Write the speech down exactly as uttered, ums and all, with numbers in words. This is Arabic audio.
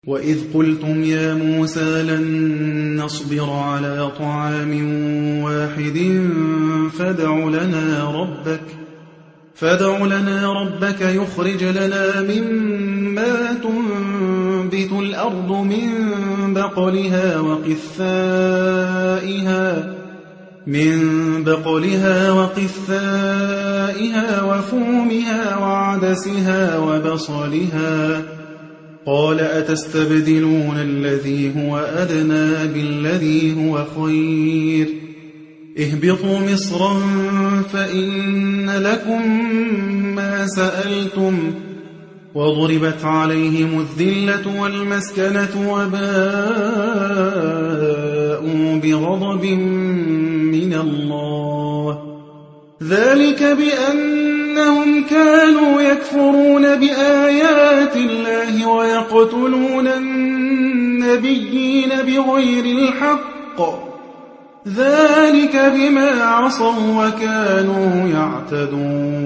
وإذ قلتم يا موسى لن نصبر على طعام واحد فادع لنا ربك فادع لنا ربك يخرج لنا مما تنبت الأرض من بقلها وقثائها من بقلها وقثائها وفومها وعدسها وبصلها قال أتستبدلون الذي هو أدنى بالذي هو خير اهبطوا مصرا فإن لكم ما سألتم وضربت عليهم الذلة والمسكنة وباءوا بغضب من الله ذلك بأنهم كانوا يكفرون بآيات الله ويقتلون النبيين بغير الحق ذلك بما عصوا وكانوا يعتدون